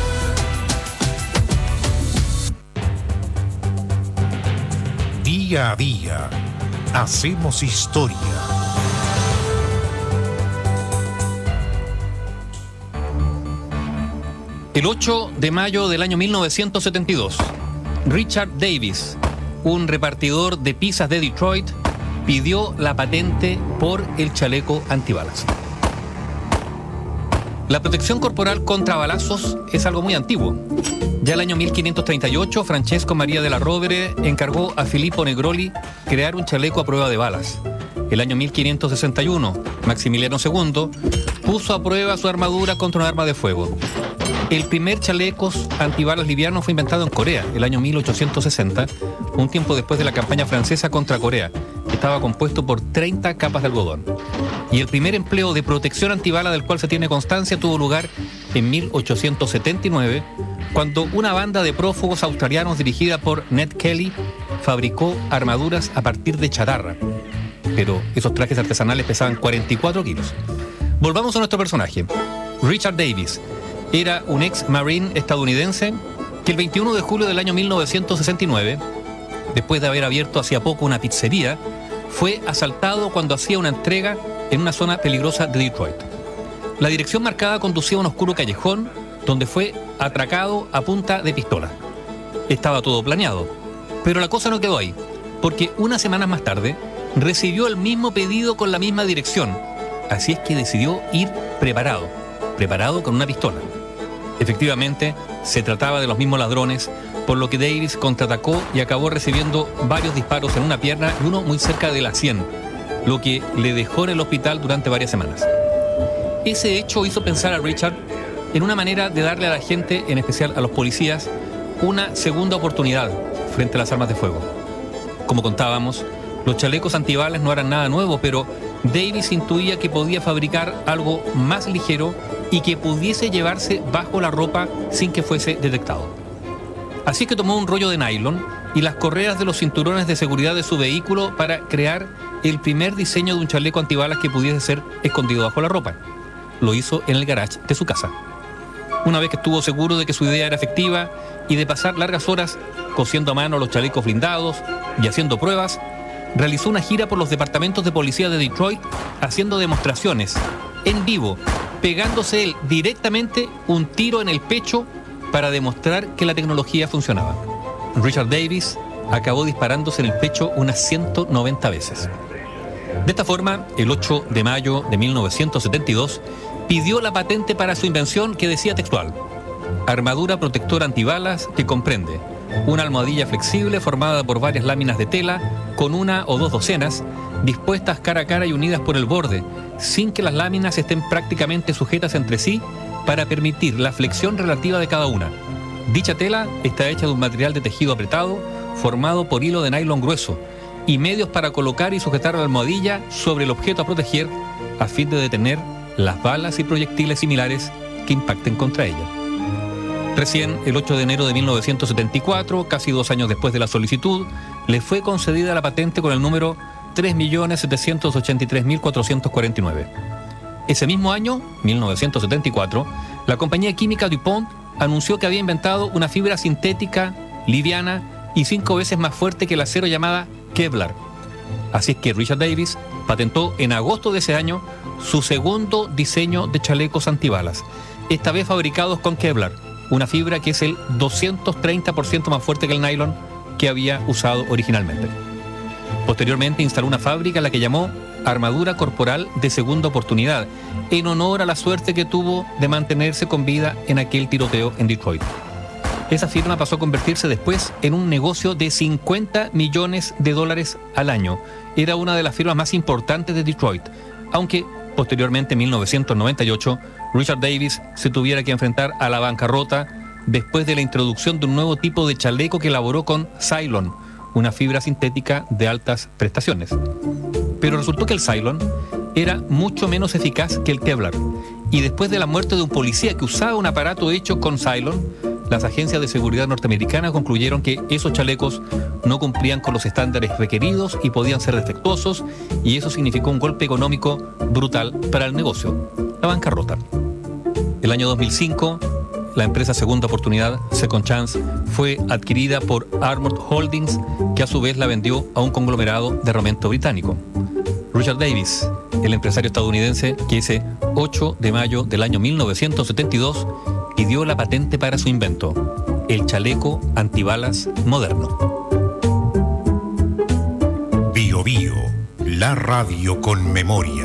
Speaker 17: underwater.
Speaker 2: Día a día, hacemos historia.
Speaker 7: El 8 de mayo del año 1972, Richard Davis, un repartidor de pizzas de Detroit, pidió la patente por el chaleco antibalas. La protección corporal contra balazos es algo muy antiguo. Ya el año 1538, Francesco Maria della Rovere encargó a Filippo Negroli crear un chaleco a prueba de balas. El año 1561, Maximiliano II puso a prueba su armadura contra un arma de fuego. El primer chaleco antibalas liviano fue inventado en Corea, el año 1860, un tiempo después de la campaña francesa contra Corea, que estaba compuesto por 30 capas de algodón. Y el primer empleo de protección antibala del cual se tiene constancia tuvo lugar en 1879, cuando una banda de prófugos australianos dirigida por Ned Kelly fabricó armaduras a partir de chatarra. Pero esos trajes artesanales pesaban 44 kilos. Volvamos a nuestro personaje. Richard Davis era un ex marine estadounidense que el 21 de julio del año 1969, después de haber abierto hacía poco una pizzería, fue asaltado cuando hacía una entrega en una zona peligrosa de Detroit. La dirección marcada conducía a un oscuro callejón donde fue atracado a punta de pistola. Estaba todo planeado, pero la cosa no quedó ahí, porque unas semanas más tarde recibió el mismo pedido con la misma dirección. Así es que decidió ir preparado con una pistola. Efectivamente, se trataba de los mismos ladrones, por lo que Davis contraatacó y acabó recibiendo varios disparos en una pierna y uno muy cerca de la sien, lo que le dejó en el hospital durante varias semanas. Ese hecho hizo pensar a Richard en una manera de darle a la gente, en especial a los policías, una segunda oportunidad frente a las armas de fuego. Como contábamos, los chalecos antibalas no eran nada nuevo, pero Davis intuía que podía fabricar algo más ligero y que pudiese llevarse bajo la ropa sin que fuese detectado. Así que tomó un rollo de nylon y las correas de los cinturones de seguridad de su vehículo para crear el primer diseño de un chaleco antibalas que pudiese ser escondido bajo la ropa. Lo hizo en el garage de su casa. Una vez que estuvo seguro de que su idea era efectiva y de pasar largas horas cosiendo a mano los chalecos blindados y haciendo pruebas, realizó una gira por los departamentos de policía de Detroit haciendo demostraciones en vivo, pegándose él directamente un tiro en el pecho para demostrar que la tecnología funcionaba. Richard Davis acabó disparándose en el pecho unas 190 veces. De esta forma, el 8 de mayo de 1972, pidió la patente para su invención que decía textual: armadura protectora antibalas que comprende una almohadilla flexible formada por varias láminas de tela con una o dos docenas, dispuestas cara a cara y unidas por el borde, sin que las láminas estén prácticamente sujetas entre sí para permitir la flexión relativa de cada una. Dicha tela está hecha de un material de tejido apretado, formado por hilo de nylon grueso, y medios para colocar y sujetar la almohadilla sobre el objeto a proteger, a fin de detener las balas y proyectiles similares que impacten contra ella. Recién, el 8 de enero de 1974, casi 2 años después de la solicitud, le fue concedida la patente con el número 3.783.449. Ese mismo año, 1974, la compañía química DuPont anunció que había inventado una fibra sintética, liviana y 5 veces más fuerte que el acero llamada Kevlar. Así es que Richard Davis patentó en agosto de ese año su segundo diseño de chalecos antibalas, esta vez fabricados con Kevlar, una fibra que es el 230% más fuerte que el nylon que había usado originalmente. Posteriormente instaló una fábrica a la que llamó Armadura Corporal de Segunda Oportunidad, en honor a la suerte que tuvo de mantenerse con vida en aquel tiroteo en Detroit. Esa firma pasó a convertirse después en un negocio de $50 millones al año. Era una de las firmas más importantes de Detroit, aunque posteriormente, en 1998, Richard Davis se tuviera que enfrentar a la bancarrota después de la introducción de un nuevo tipo de chaleco que elaboró con Cylon, una fibra sintética de altas prestaciones. Pero resultó que el Cylon era mucho menos eficaz que el Kevlar, y después de la muerte de un policía que usaba un aparato hecho con Cylon, las agencias de seguridad norteamericanas concluyeron que esos chalecos no cumplían con los estándares requeridos y podían ser defectuosos, y eso significó un golpe económico brutal para el negocio, la bancarrota. El año 2005, la empresa Segunda Oportunidad, Second Chance, fue adquirida por Armored Holdings, que a su vez la vendió a un conglomerado de armamento británico. Richard Davis, el empresario estadounidense que ese 8 de mayo del año 1972 pidió la patente para su invento, el chaleco antibalas moderno.
Speaker 3: Bio Bio, la radio con memoria.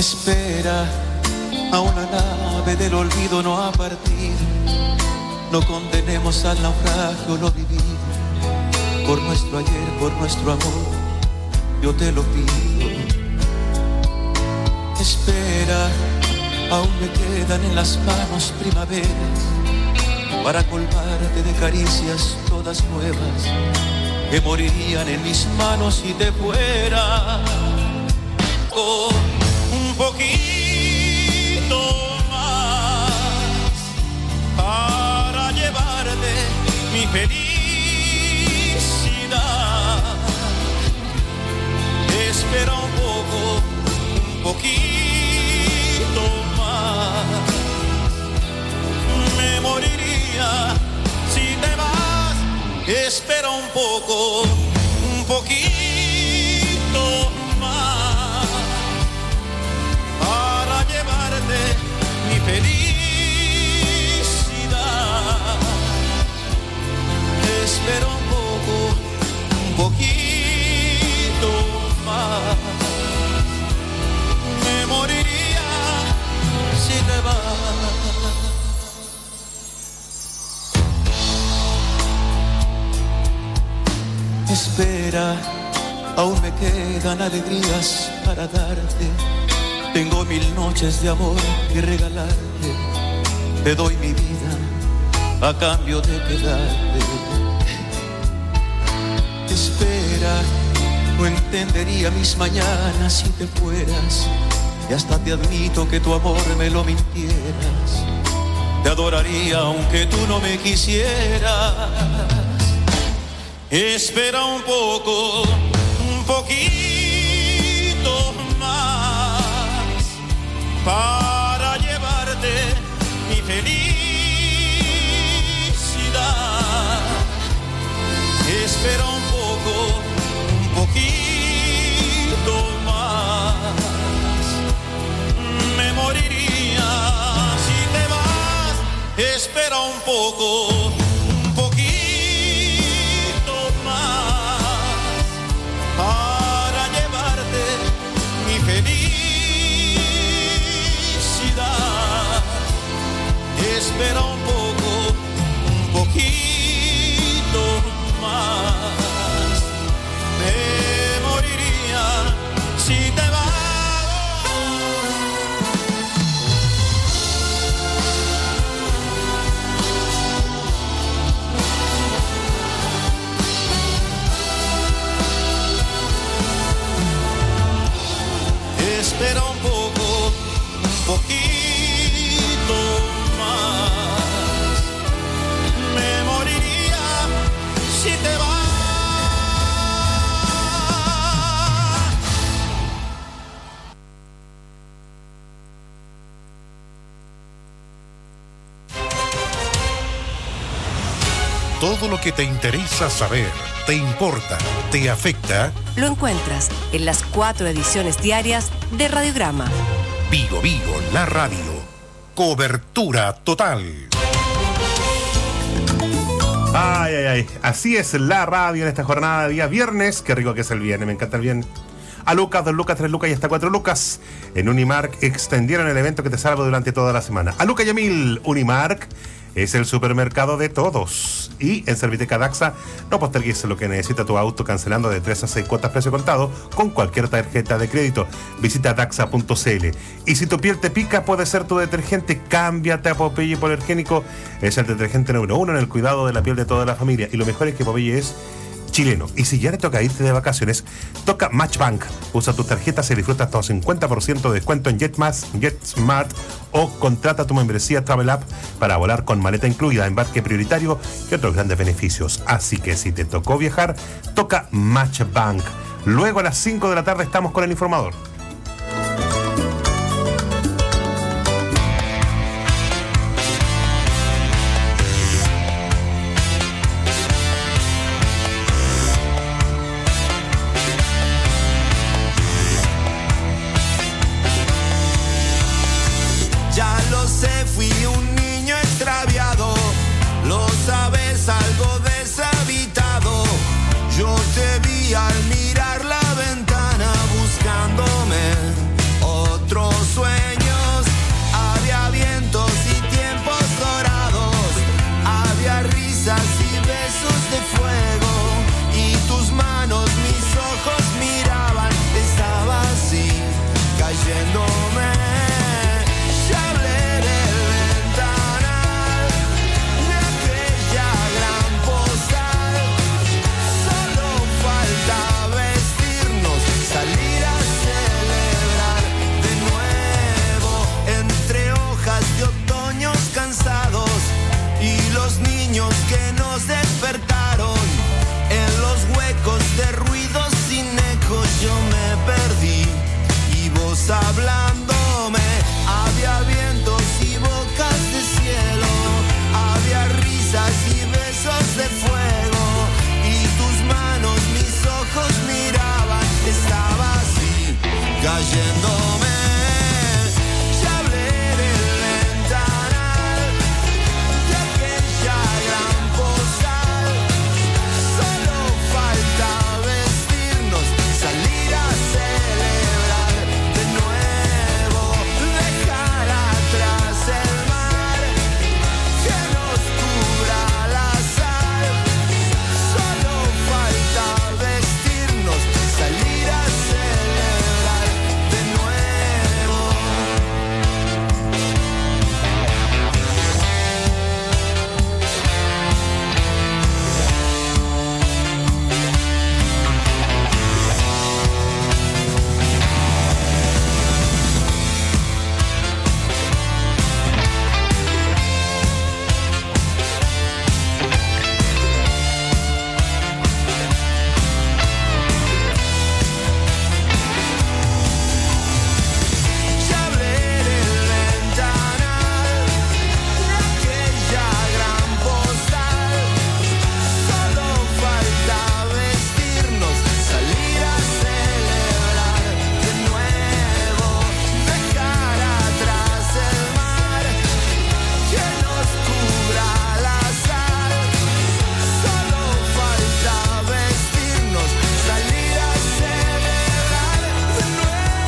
Speaker 5: Espera, a una nave del olvido no ha partido. No condenemos al naufragio lo vivido. Por nuestro ayer, por nuestro amor, yo te lo pido. Espera, aún me quedan en las manos primaveras para colmarte de caricias todas nuevas que morirían en mis manos si te fuera. Con un poquito más para llevarte mi felicidad. Espera un poquito más. Me moriría si te vas. Espera un poquito más para llevarte mi felicidad. Espera un poquito más. Me moriría si te vas. Espera, aún me quedan alegrías para darte. Tengo 1000 noches de amor que regalarte. Te doy mi vida a cambio de quedarte. Espera, no entendería mis mañanas si te fueras. Y hasta te admito que tu amor me lo mintieras. Te adoraría aunque tú no me quisieras. Espera un poquito más para llevarte mi felicidad. Espera un poquito más. Me moriría si te vas. Espera un poquito para llevarte mi felicidad. Espera un poquito más. Me moriría si te vas. Espera un poquito más. Me moriría si te vas.
Speaker 2: Todo lo que te interesa saber, te importa, te afecta.
Speaker 4: Lo encuentras en las 4 ediciones diarias de Radiograma.
Speaker 2: Vigo Vigo, la radio. Cobertura total.
Speaker 18: Ay, ay, ay. Así es la radio en esta jornada de día viernes. Qué rico que es el viernes, me encanta el viernes. A Lucas, 2 lucas, 3 lucas y hasta 4 lucas. En Unimark extendieron el evento que te salva durante toda la semana. A Lucas y a 1000, Unimark es el supermercado de todos. Y en Serviteca Daxa, no postergues lo que necesita tu auto cancelando de 3 a 6 cuotas precio contado con cualquier tarjeta de crédito. Visita daxa.cl. Y si tu piel te pica, puede ser tu detergente. Cámbiate a Popeye Hipoalergénico. Es el detergente número 1 en el cuidado de la piel de toda la familia. Y lo mejor es que Popeye es chileno. Y si ya te toca irte de vacaciones, toca Matchbank. Usa tus tarjetas y disfruta hasta un 50% de descuento en JetSmart o contrata tu membresía Travel App para volar con maleta incluida, embarque prioritario y otros grandes beneficios. Así que si te tocó viajar, toca Matchbank. Luego a las 5 de la tarde estamos con el informador.
Speaker 17: Fui un niño extraviado, lo sabes, algo deshabitado. Yo te vi al mirar la ventana buscándome hablándome. Había vientos y bocas de cielo, había risas y besos de fuego, y tus manos mis ojos miraban. Estaba así, cayéndome. Ya hablé del ventanal de aquella gran postal. Solo falta vestirnos, salir a celebrar de nuevo, dejar atrás el mar que nos cubra la sal. Solo falta vestirnos, salir a celebrar de nuevo. Ya hablé del ventanal de aquella gran postal. Solo falta vestirnos, salir a celebrar de nuevo, dejar atrás el mar que nos cubra la sal. Solo falta vestirnos, salir a celebrar de nuevo.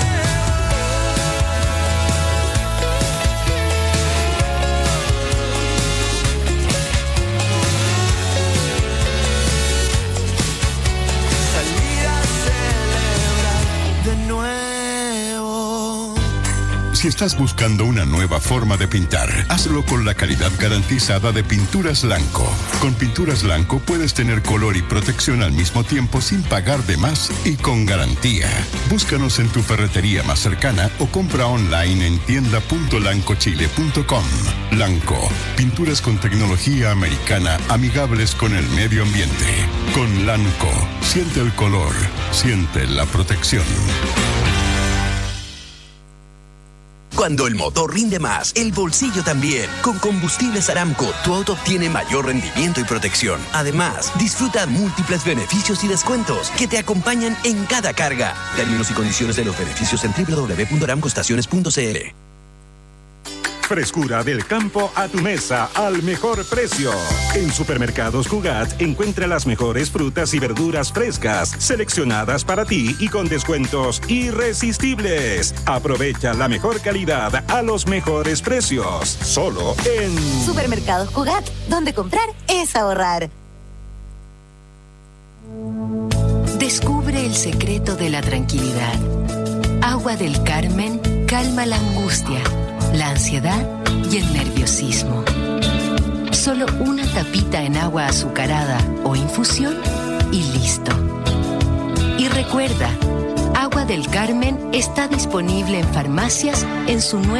Speaker 17: Salir a celebrar de nuevo.
Speaker 8: Si estás buscando una nueva forma de pintar, hazlo con la calidad garantizada de Pinturas Lanco. Con Pinturas Lanco puedes tener color y protección al mismo tiempo sin pagar de más y con garantía. Búscanos en tu ferretería más cercana o compra online en tienda.lancochile.com. Lanco, pinturas con tecnología americana amigables con el medio ambiente. Con Lanco, siente el color, siente la protección.
Speaker 9: Cuando el motor rinde más, el bolsillo también. Con Combustibles Aramco, tu auto obtiene mayor rendimiento y protección. Además, disfruta múltiples beneficios y descuentos que te acompañan en cada carga. Términos y condiciones de los beneficios en www.aramcoestaciones.cl.
Speaker 10: Frescura del campo a tu mesa al mejor precio. En Supermercados Cugat encuentra las mejores frutas y verduras frescas, seleccionadas para ti y con descuentos irresistibles. Aprovecha la mejor calidad a los mejores precios. Solo en
Speaker 24: Supermercados Cugat, donde comprar es ahorrar.
Speaker 25: Descubre el secreto de la tranquilidad. Agua del Carmen calma la angustia, la ansiedad y el nerviosismo. Solo una tapita en agua azucarada o infusión y listo. Y recuerda, Agua del Carmen está disponible en farmacias en su nueva